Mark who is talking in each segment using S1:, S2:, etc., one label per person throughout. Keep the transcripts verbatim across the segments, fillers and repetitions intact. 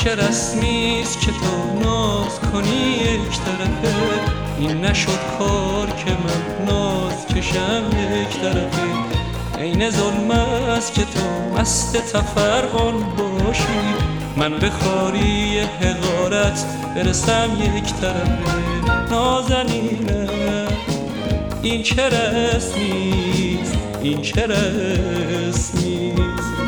S1: چه رسمیست که تو ناز کنی یک طرفه؟ این نشد کار که من ناز کشم یک طرفه. عین ظلم است که تو مست تفرقان باشی، من به خواری حقارت برسم یک طرفه. نازنینم این چه رسمیست، این چه رسمیست.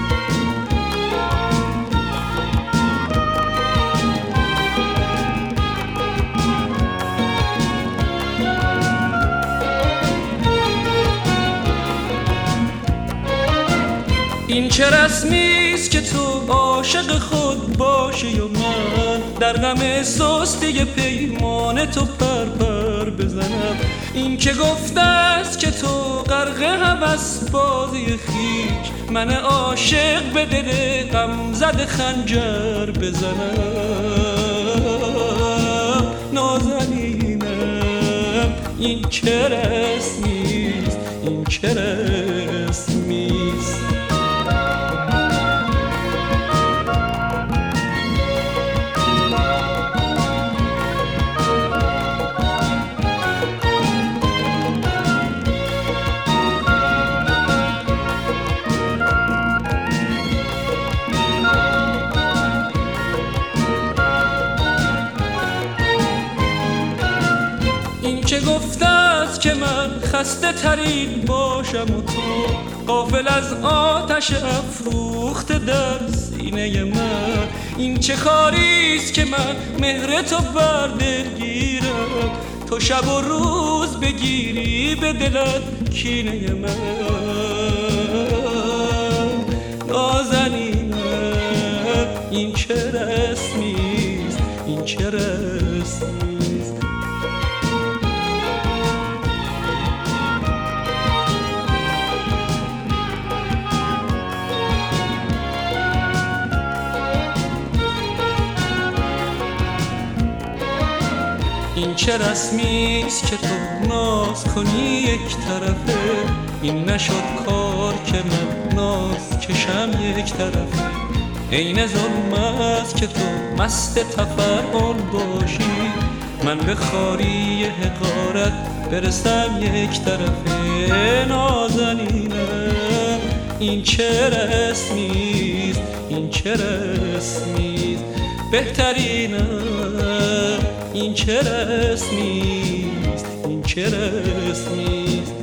S1: این چه رسمیست که تو عاشق خود باشی و من در غم سستی پیمان تو پر پر بزنم. این که گفته است که تو غرق هوس بازی خویش، من عاشق به دل غم زده خنجر بزنم. نازنینم این چه رسمیست، این چه رسمیست. چه گفته است که من خسته ترین باشم و تو غافل از آتش افروخته در سینه من. این چه کاریست که من مهر تو بر دل گیرم، تو شب و روز بگیری به دلت کینه من. نازنینم این چه رسمیست، این چه رسمیست. این چه رسمیست که تو ناز کنی یک طرفه؟ این نشد کار که من ناز کشم یک طرفه. عین ظلم است که تو مست تفرقان باشی، من به خواری حقارت برسم یک طرفه. نازنینم این چه رسمیست، این چه رسمیست. بهترینم این چه رسمیست، این چه رسمیست.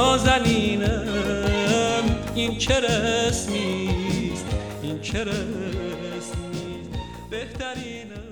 S1: نازنینم این چه رسمیست، این چه رسمیست. بهترینم